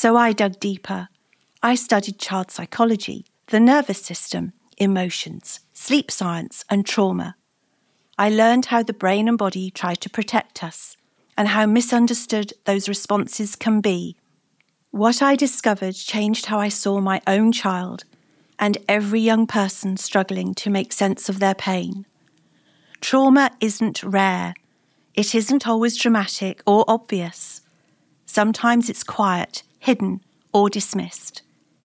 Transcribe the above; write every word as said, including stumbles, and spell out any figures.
So I dug deeper. I studied child psychology, the nervous system, emotions, sleep science, and trauma. I learned how the brain and body try to protect us and how misunderstood those responses can be. What I discovered changed how I saw my own child and every young person struggling to make sense of their pain. Trauma isn't rare. It isn't always dramatic or obvious. Sometimes it's quiet, hidden, or dismissed.